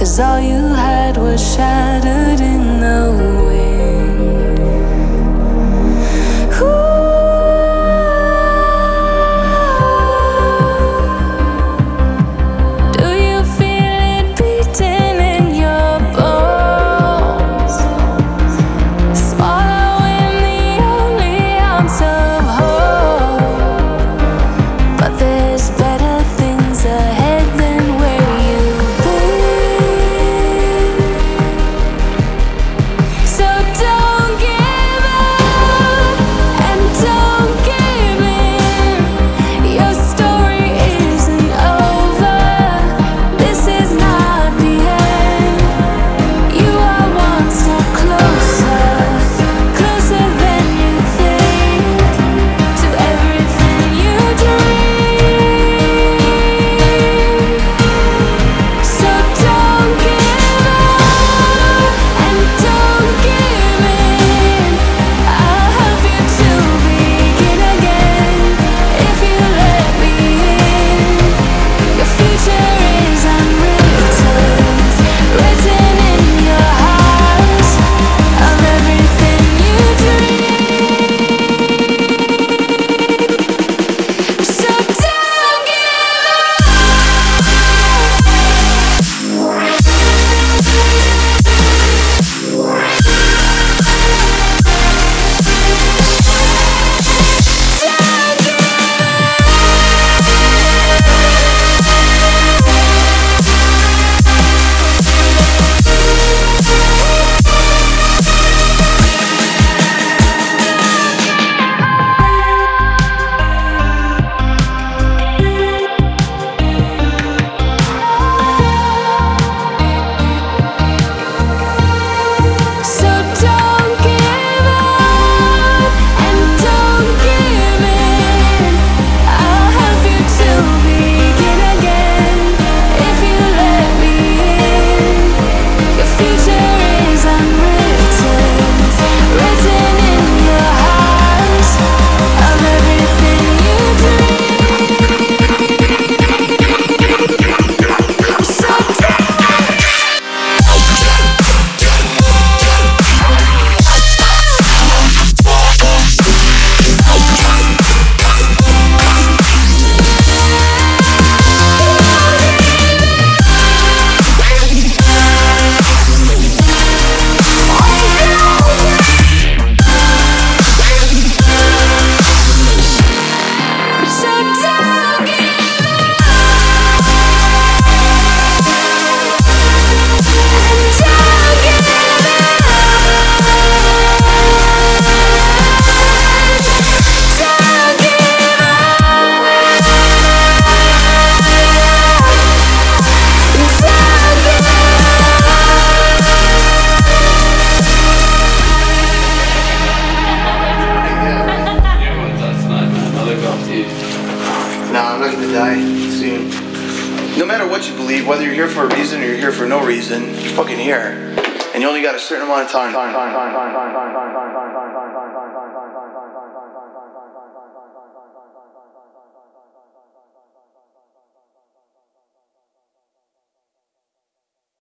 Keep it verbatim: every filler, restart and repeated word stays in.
'cause all you had was shattered in the wind. Ooh. Do you feel it beating in your bones? Swallowing the only ounce of hope, but there's better things ahead than where you've been. So don't give up and don't give in. Your story isn't over. This is not the end. You are one step closer, closer than you think, to everything you dream. So don't give up and don't give in. I'll help you to begin again if you let me in. Your future is unwritten, written in your heart of everything you dream. So don't give So don't give up and don't give in. I'll help you to begin again if you let me in. Your future is unwritten, written in your heart of everything you dream. So So don't give up and don't give in. Don't give No, I'm not gonna die soon. No matter what you believe, whether you're here for a reason or you're here for no reason, you're fucking here. And you only got a certain amount of time.